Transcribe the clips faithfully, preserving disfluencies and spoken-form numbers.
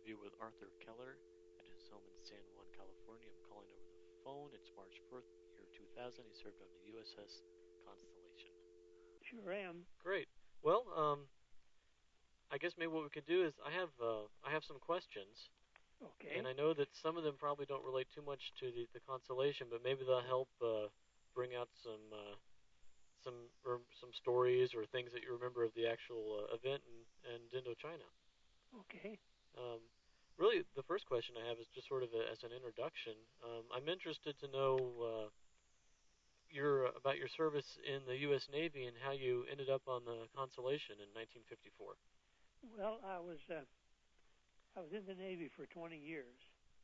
interview with Arthur Keller at his home in San Juan, California. I'm calling over the phone. It's March fourth, year two thousand. He served on the U S S Constellation. Sure am. Great. Well, um, I guess maybe what we could do is I have uh, I have some questions, and Okay. I know that some of them probably don't relate too much to the, the constellation, but maybe they'll help uh, bring out some uh, some or some stories or things that you remember of the actual uh, event in, in Indochina. Okay. Um, really, the first question I have is just sort of a, as an introduction. Um, I'm interested to know uh, your about your service in the U S. Navy and how you ended up on the Constellation in nineteen fifty-four. Well, I was uh, I was in the Navy for twenty years,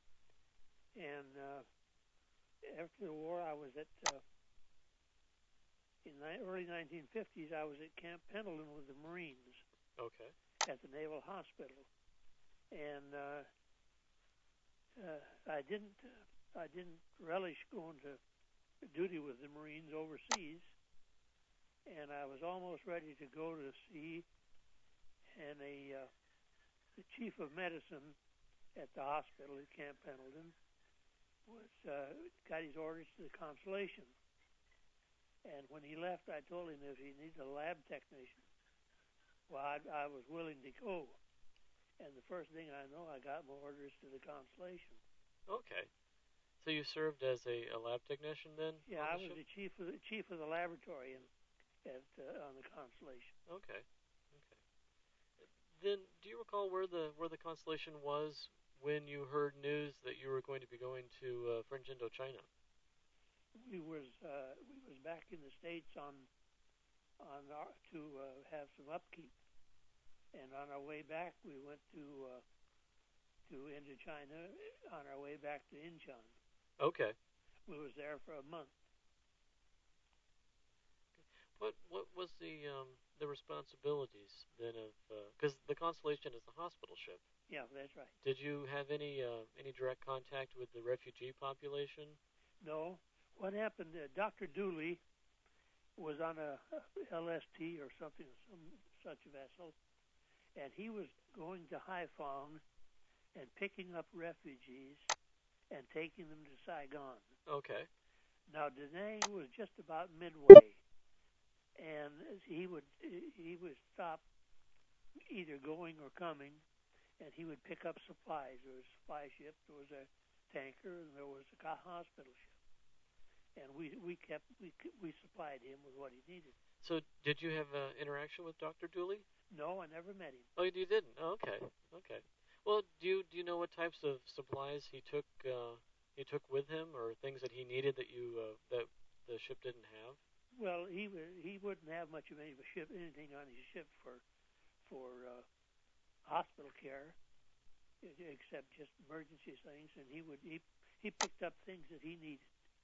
and uh, after the war, I was at uh, in the early nineteen fifties. I was at Camp Pendleton with the Marines Okay. at the Naval Hospital, and uh, uh, I didn't uh, I didn't relish going to duty with the Marines overseas, and I was almost ready to go to sea, and a uh, the chief of medicine at the hospital at Camp Pendleton was uh, got his orders to the Constellation. And when he left, I told him if he needed a lab technician, well, I, I was willing to go. And the first thing I know, I got my orders to the Constellation. Okay. So you served as a, a lab technician then Yeah, on I the was ship? the chief of the chief of the laboratory in, at uh, on the Constellation. Okay. Okay. Then, do you recall where the where the Constellation was when you heard news that you were going to be going to uh, French Indochina? We was uh, we was back in the States on on our, to uh, have some upkeep, and on our way back, we went to uh, to Indochina. On our way back to Incheon, Okay. we was there for a month. What what was the um, the responsibilities then of because uh, the Constellation is a hospital ship? Yeah, that's right. Did you have any uh, any direct contact with the refugee population? No, what happened? Uh, Doctor Dooley was on a L S T or something, some such vessel, and he was going to Haiphong and picking up refugees and taking them to Saigon. Okay. Now, Da Nang was just about midway, and he would he would stop either going or coming, and he would pick up supplies. There was a supply ship, there was a tanker, and there was a hospital ship. And we we kept we we supplied him with what he needed. So did you have uh, interaction with Doctor Dooley? No, I never met him. Oh, you didn't. Oh, okay. Okay. Well, do you do you know what types of supplies he took uh, he took with him, or things that he needed that you uh, that the ship didn't have? Well, he he wouldn't have much of any of a ship, anything on his ship for for uh, hospital care, except just emergency things. And he would he he picked up things that he needed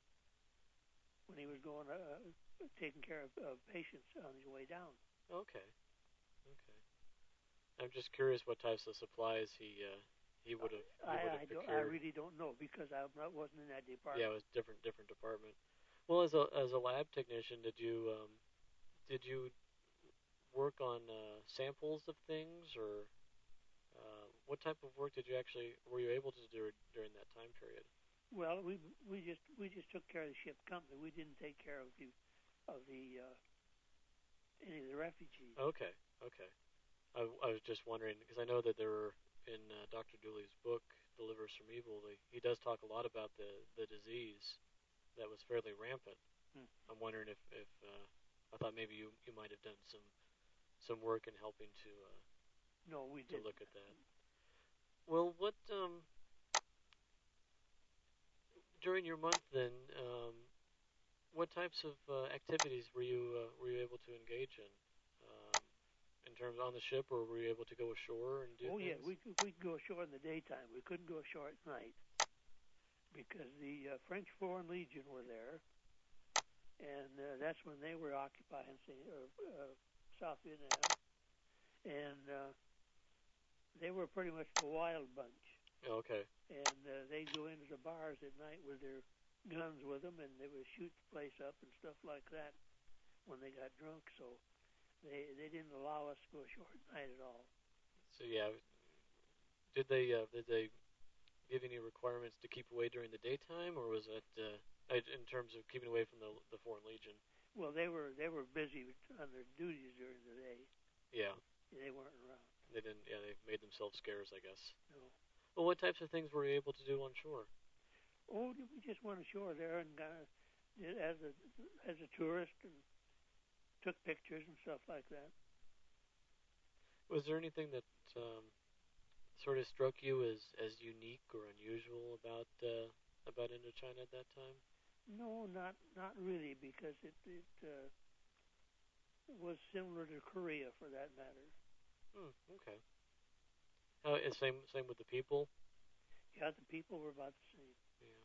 when he was going uh, taking care of, of patients on his way down. Okay. Okay. I'm just curious what types of supplies he uh, he would have he would I have I, don't, I procured. really don't know because I wasn't in that Yeah, it department. was different different department. Well, as a as a lab technician, did you um, did you work on uh, samples of things, or uh, what type of work did you actually were you able to do during that time period? Well, we we just we just took care of the ship company. We didn't take care of the of the uh, any of the refugees. Okay, okay. I, I was just wondering because I know that there were in uh, Doctor Dooley's book "Deliver Us from Evil." They, he does talk a lot about the the disease that was fairly rampant. Hmm. I'm wondering if if uh, I thought maybe you you might have done some some work in helping to uh, No, we to didn't. look at that. Well, what um during your month then? Um, what types of uh, activities were you uh, were you able to engage in? Um, in terms on the ship, or were you able to go ashore and do Oh yeah, things? we could we could go ashore in the daytime. We couldn't go ashore at night because the uh, French Foreign Legion were there, and uh, that's when they were occupying uh, uh, South Vietnam, and uh, they were pretty much a wild bunch. Okay. And uh, they'd go into the bars at night with their guns with them, and they would shoot the place up and stuff like that when they got drunk. So they they didn't allow us to go ashore at night at all. So yeah, Did they uh, did they give any requirements to keep away during the daytime, or was it uh, in terms of keeping away from the the Foreign Legion? Well, they were they were busy on their duties during the day. Yeah. They weren't around. They didn't. Yeah, they made themselves scarce, I guess. No. Well, what types of things were you able to do on shore? Oh, we just went ashore there and got as a as a tourist and took pictures and stuff like that. Was there anything that um, sort of struck you as, as unique or unusual about uh, about Indochina at that time? No, not not really, because it it uh, was similar to Korea for that matter. Hmm. Okay. How uh, same same with the people? Yeah, the people were about the same. Yeah.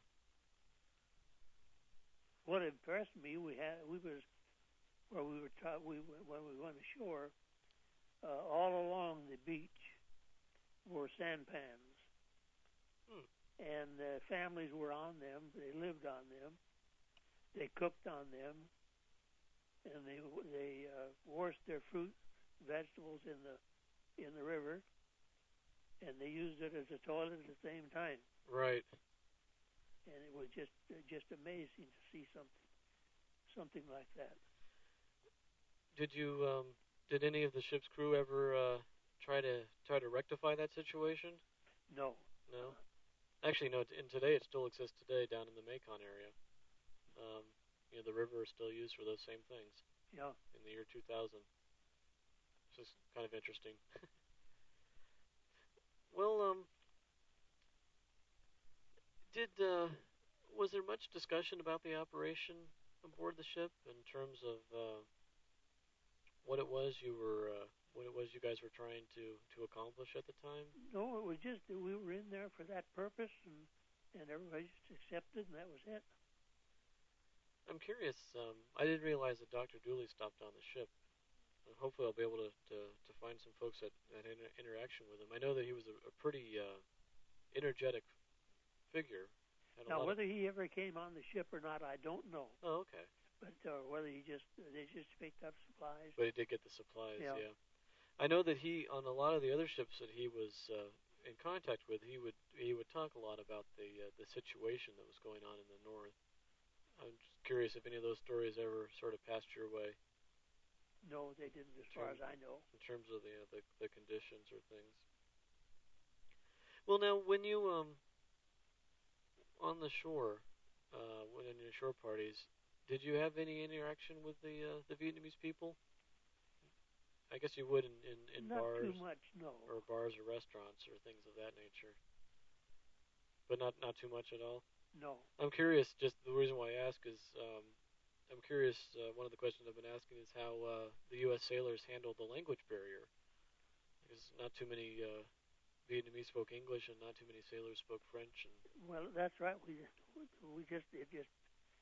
What impressed me, we had we was where we were taught we when we went ashore. Uh, all along the beach were sampans, Hmm. and uh, families were on them. They lived on them. They cooked on them, and they they uh, washed their fruit, vegetables in the in the river, and they used it as a toilet at the same time. Right. And it was just uh, just amazing to see something something like that. Did you um, did any of the ship's crew ever uh, try to try to rectify that situation? No. No. Uh, Actually, no. In today, it still exists today down in the Mekong area. Um, you know, the river is still used for those same things. yeah. In the year two thousand. It's just kind of interesting. Well, um, did uh, was there much discussion about the operation aboard the ship in terms of uh, what it was you were uh, what it was you guys were trying to to accomplish at the time? No, it was just that we were in there for that purpose, and and everybody just accepted, and that was it. I'm curious. Um, I didn't realize that Doctor Dooley stopped on the ship. Uh, hopefully, I'll be able to, to, to find some folks that, that had inter- interaction with him. I know that he was a, a pretty uh, energetic figure. Had a Now, lot of. whether he ever came on the ship or not, I don't know. Oh, okay. But uh, whether he just they just picked up supplies. But he did get the supplies. Yeah. Yeah. I know that he on a lot of the other ships that he was uh, in contact with, he would he would talk a lot about the uh, the situation that was going on in the north. I'm just curious if any of those stories ever sort of passed your way. No, they didn't, as In far term, as I know. in terms of the, uh, the the conditions or things. Well, now when you um on the shore, uh, when in your shore parties, did you have any interaction with the uh, the Vietnamese people? I guess you would in, in, in Not too bars much, no. or bars or restaurants or things of that nature, but not not too much at all. No. I'm curious. Just the reason why I ask is um, I'm curious. Uh, one of the questions I've been asking is how uh, the U S sailors handled the language barrier, because not too many uh, Vietnamese spoke English and not too many sailors spoke French. And Well, that's right. We we just it just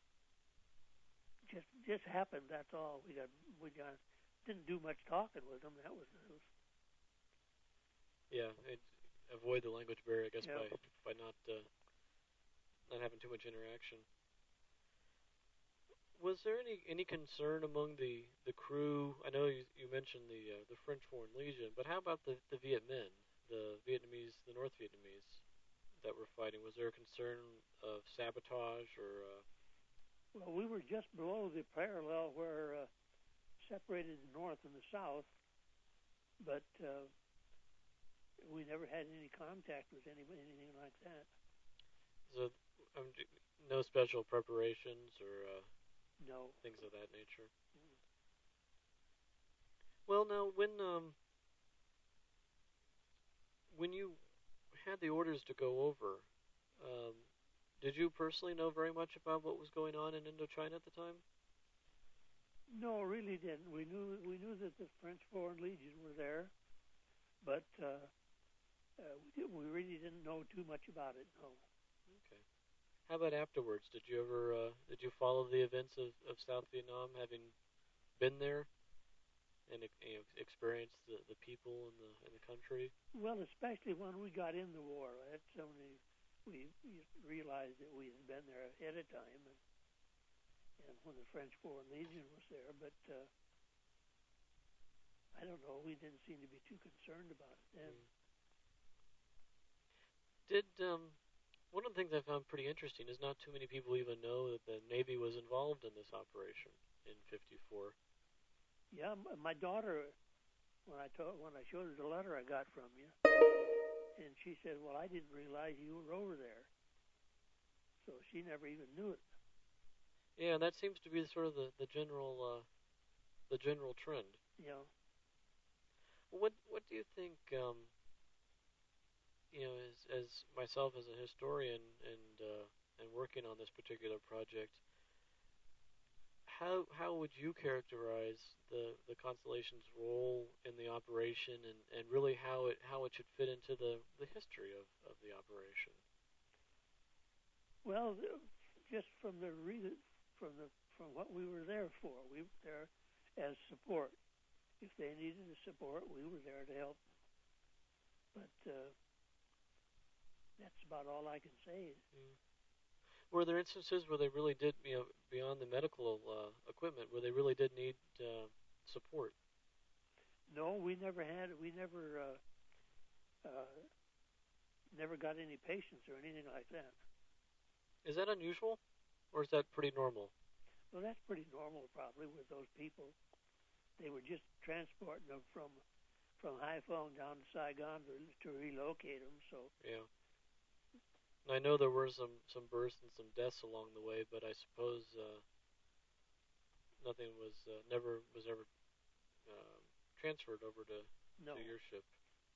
just just happened. That's all. We got we got didn't do much talking with them. That was, it was yeah, it, avoid the language barrier, I guess, yeah. by by not uh, not having too much interaction. Was there any any concern among the the crew? I know you, you mentioned the uh, the French Foreign Legion, but how about the the Viet Minh, the Vietnamese, the North Vietnamese that were fighting? Was there a concern of sabotage or? Uh, Well, we were just below the parallel where uh, separated the north and the south, but uh, we never had any contact with anybody, anything like that. so um, no special preparations or uh, No. things of that nature. Well, now when um, when you had the orders to go over, um, did you personally know very much about what was going on in Indochina at the time? No, really didn't. We knew we knew that the French Foreign Legion were there, but uh, uh, we, did, we really didn't know too much about it. No. Okay. How about afterwards? Did you ever uh, did you follow the events of, of South Vietnam, having been there and you know, experienced the, the people and the and the country? Well, especially when we got in the war, that's only we, we realized that we had been there ahead of time, and, and when the French Foreign Legion was there. But uh, I don't know. We didn't seem to be too concerned about it then. Mm. did. Um, one of the things I found pretty interesting is not too many people even know that the Navy was involved in this operation in fifty-four. Yeah, my daughter, when I told when I showed her the letter I got from you, and she said, "Well, I didn't realize you were over there," so she never even knew it. Yeah, and that seems to be sort of the the general uh, the general trend. Yeah. What what do you think? Um, you know, as as myself as a historian and uh, and working on this particular project, how how would you characterize the the Constellation's role in the operation, and, and really how it how it should fit into the, the history of, of the operation? Well, just from the reason, from the from what we were there for, we were there as support. If they needed the support, we were there to help. But uh, that's about all I can say. Mm. Were there instances where they really did, you know, beyond the medical uh, equipment, where they really did need uh, support? No, we never had. We never uh, uh, never got any patients or anything like that. Is that unusual, or is that pretty normal? Well, that's pretty normal, probably, with those people. They were just transporting them from from Haiphong down to Saigon to, to relocate them. So Yeah. I know there were some, some births and some deaths along the way, but I suppose uh, nothing was uh, never was ever um, transferred over to, no. to your ship.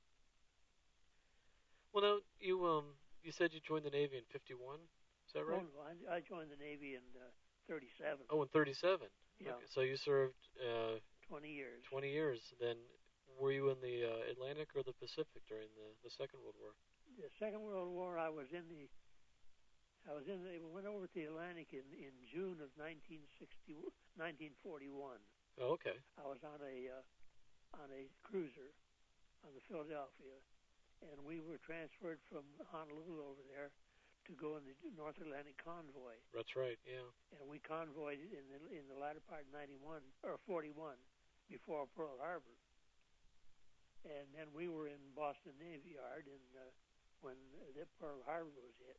Well, now you um you said you joined the Navy in fifty-one. Is that right? Oh, no, I, I joined the Navy in uh, thirty-seven. Oh, in thirty-seven. Yeah. Okay, so you served uh, twenty years. twenty years. Then were you in the uh, Atlantic or the Pacific during the, the Second World War? The Second World War, I was in the I was in the, we went over to the Atlantic in, in June of nineteen sixty, nineteen forty-one. Oh, okay. I was on a uh, on a cruiser on the Philadelphia, and we were transferred from Honolulu over there to go in the North Atlantic convoy. That's right. Yeah. And we convoyed in the in the latter part of ninety-one or forty-one, before Pearl Harbor. And then we were in Boston Navy Yard, and uh, when the Pearl Harbor was hit.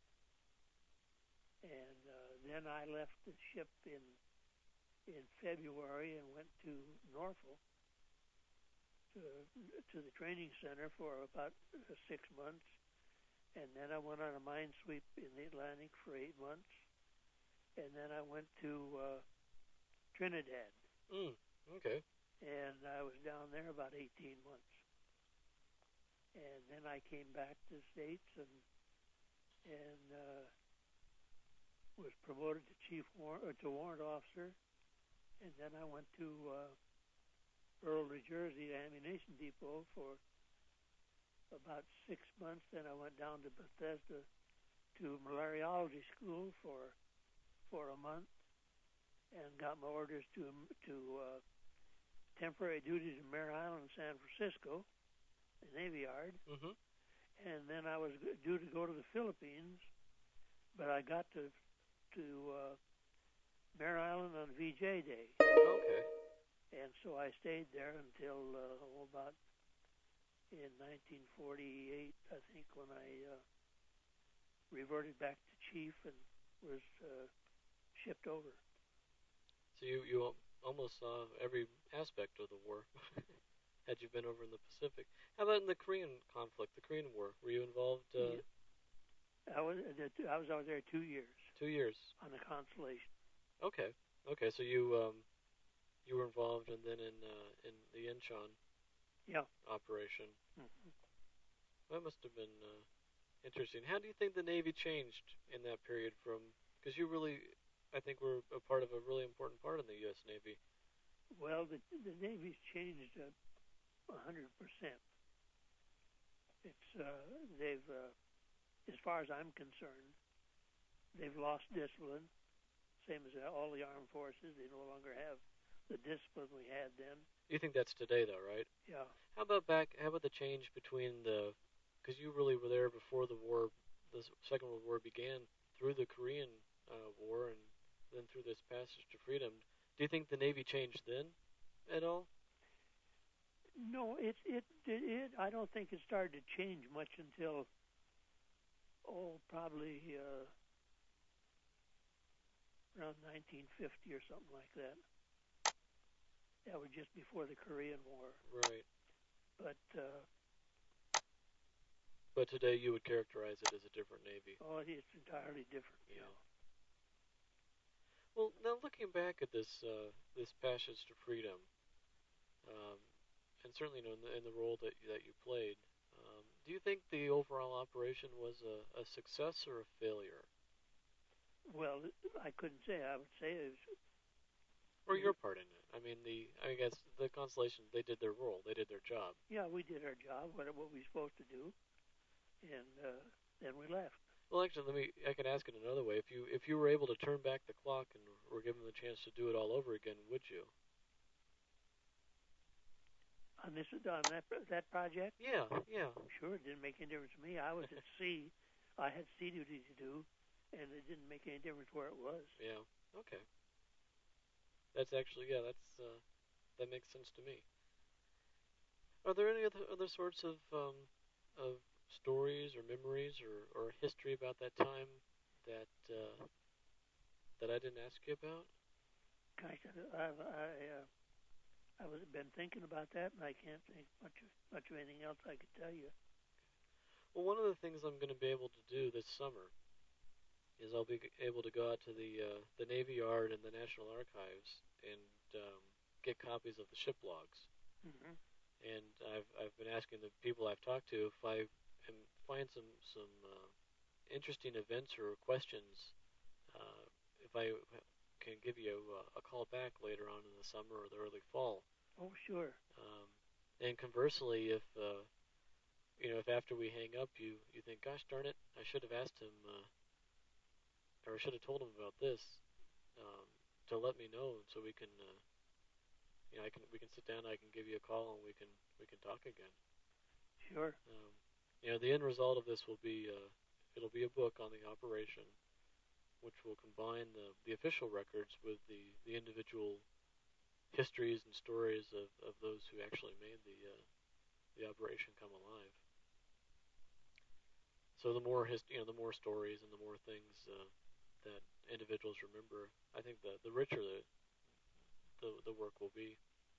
And uh, then I left the ship in in February and went to Norfolk to, to the training center for about uh, six months. And then I went on a mine sweep in the Atlantic for eight months. And then I went to uh, Trinidad. Mm, okay. And I was down there about eighteen months. And then I came back to the States and and uh, was promoted to chief warrant or to warrant officer, and then I went to uh, Earl, New Jersey Ammunition Depot for about six months. Then I went down to Bethesda to malariology school for for a month, and got my orders to to uh, temporary duties in Mare Island, San Francisco, the Navy Yard. Mm-hmm. And then I was due to go to the Philippines, but I got to to uh, Mare Island on V J Day. Okay. And so I stayed there until uh, oh, about in nineteen forty-eight, I think, when I uh, reverted back to chief and was uh, shipped over. So you you almost saw every aspect of the war. Had you been over in the Pacific? How about in the Korean conflict, the Korean War? Were you involved? Uh, Yeah. I was I was out there two years. Two years. On the Constellation. Okay. Okay. So you um, you were involved, and then in uh, in the Incheon. Yeah. Operation. Mm-hmm. That must have been uh, interesting. How do you think the Navy changed in that period? From because you really, I think, were a part of a really important part in the U S Navy. Well, the the Navy's changed a uh, hundred percent. It's uh, they've, uh, as far as I'm concerned, they've lost discipline. Same as all the armed forces, they no longer have the discipline we had then. You think that's today, though, right? Yeah. How about back? How about the change between the? Because you really were there before the war, the Second World War began, through the Korean uh, War, and then through this passage to freedom. Do you think the Navy changed then, at all? No, it it it. I don't think it started to change much until oh, probably uh, around nineteen fifty or something like that. That was just before the Korean War. Right. But uh, But today you would characterize it as a different Navy. oh, it's entirely different. Yeah. Yeah. Well, now looking back at this uh, this passage to freedom, um, and certainly you know, in, the, in the role that that you played, um, do you think the overall operation was a, a success or a failure? Well, I couldn't say. I would say it was. Or your part in it? I mean, the I guess the Constellation, they did their role, they did their job. Yeah, we did our job, what what we were supposed to do, and uh, then we left. Well, actually, let me. I can ask it another way. If you if you were able to turn back the clock and were given the chance to do it all over again, would you? On this on that that project, Yeah, yeah. sure, it didn't make any difference to me. I was at sea. I had sea duty to do, and it didn't make any difference where it was. Yeah. Okay. That's actually yeah. That's uh, that makes sense to me. Are there any other other sorts of um, of stories or memories or, or history about that time that uh, that I didn't ask you about? Gosh, I I uh, I was been thinking about that, and I can't think much of, much of anything else I could tell you. Well, one of the things I'm going to be able to do this summer is I'll be able to go out to the uh, the Navy Yard and the National Archives and um, get copies of the ship logs. Mm-hmm. And I've I've been asking the people I've talked to if I can find some some uh, interesting events or questions, uh, if I can give you a, a call back later on in the summer or the early fall. Oh, sure. Um, and conversely, if uh, you know if after we hang up you you think, gosh darn it, I should have asked him. Uh, or I should have told him about this, um, to let me know, so we can, uh, you know, I can we can sit down. I can give you a call, and we can we can talk again. Sure. Um, you know, the end result of this will be uh, it'll be a book on the operation, which will combine the the official records with the the individual histories and stories of, of those who actually made the uh, the operation come alive. So the more hist- you know, the more stories and the more things uh, that individuals remember, I think the the richer the the, the work will be.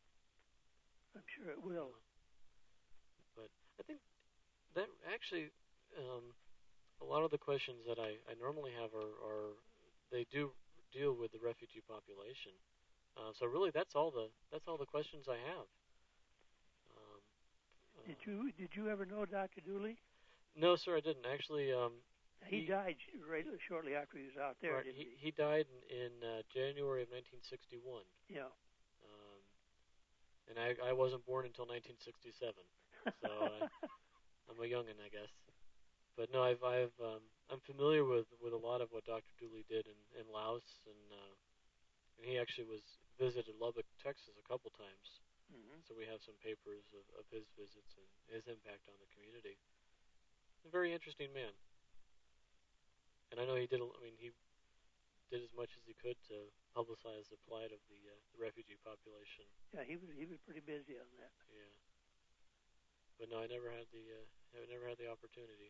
I'm sure it will. Uh, but I think that actually, um, a lot of the questions that I, I normally have are, are they do deal with the refugee population. Uh, so really, that's all the that's all the questions I have. Um, Did uh, you did you ever know Doctor Dooley? no, sir, I didn't actually. Um, He, he died right shortly after he was out there, right, didn't he, he? he died in, in uh, January of nineteen sixty-one. Yeah. Um, and I, I wasn't born until nineteen sixty-seven, so uh, I'm a youngin, I guess. But no, I've I've um, I'm familiar with, with a lot of what Doctor Dooley did in, in Laos, and uh, and he actually was visited Lubbock, Texas, a couple times. Mm-hmm. So we have some papers of, of his visits and his impact on the community. A very interesting man, and I know he did. I mean, he did as much as he could to publicize the plight of the, uh, the refugee population. Yeah, he was he was pretty busy on that. Yeah, but no, I never had the uh, I never had the opportunity.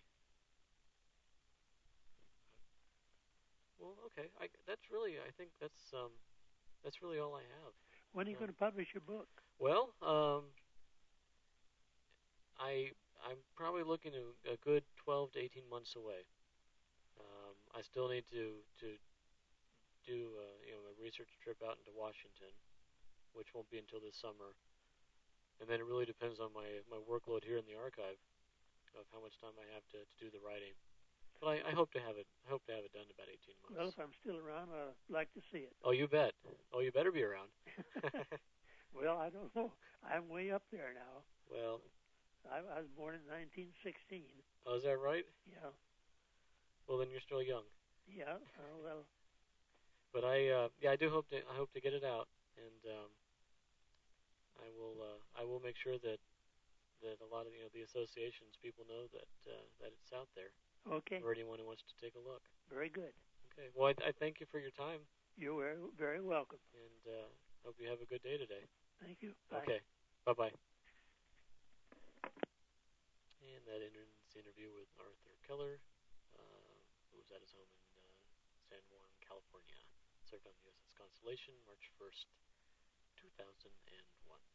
Well, okay, I, that's really I think that's um, that's really all I have. When are you Um, going to publish your book? well, um, I I'm probably looking at a good twelve to eighteen months away. Um, I still need to to do uh, you know a research trip out into Washington, which won't be until this summer, and then it really depends on my my workload here in the archive of how much time I have to, to do the writing. But I, I hope to have it. I hope to have it done in about eighteen months. Well, if I'm still around, I'd like to see it. Oh, you bet. Oh, you better be around. Well, I don't know. I'm way up there now. Well, I, I was born in nineteen sixteen. oh, is that right? Yeah. Well, then you're still young. Yeah. Uh, well. But I, uh, yeah, I do hope to. I hope to get it out, and um, I will. Uh, I will make sure that that a lot of you know the associations people know that uh, that it's out there Okay. for anyone who wants to take a look. Very good. Okay. Well, I, I thank you for your time, You're very, very welcome. and uh, hope you have a good day today. Thank you. Bye. Okay. Bye bye. And that ends the interview with Arthur Keller. Uh, at his home in uh, San Juan, California. Served on the U S S Constellation March first, two thousand one.